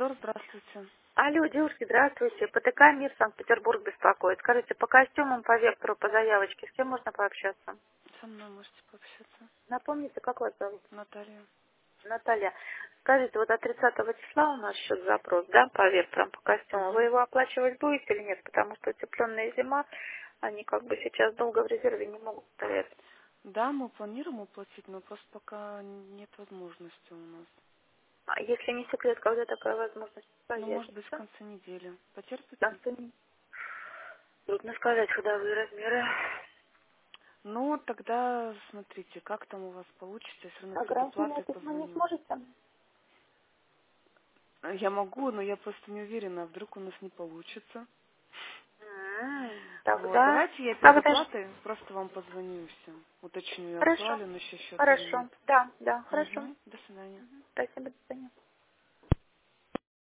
Фотоконтролер, здравствуйте. Алло, девушки, здравствуйте. ПТК «Мир», Санкт-Петербург беспокоит. Скажите, по костюмам, по вектору, по заявочке, с кем можно пообщаться? Со мной можете пообщаться. Напомните, как вас зовут? Наталья. Наталья. Скажите, вот от 30 числа у нас счет запрос, да, по векторам, по костюму. Вы Мгм. его оплачивать будете или нет? Потому что утепленная зима, они как бы сейчас долго в резерве не могут стоять. Да, мы планируем уплатить, но просто пока нет возможности у нас. А если не секрет, когда такая возможность Ну, может быть, в появится? конце недели. Да, Потерпите? трудно сказать, ходовые размеры. Ну, тогда смотрите, как там у вас получится, если равно А гарантийное предоплатой письмо не позвоню. сможете? Я могу, но я просто не уверена, а вдруг у нас не получится. Вот, Тогда... давайте я перед Тогда... оплатой просто вам позвоню и все. Уточню, Хорошо. актуален еще счет или нет. Хорошо. Да, да, хорошо. Угу. До свидания. Спасибо, до свидания.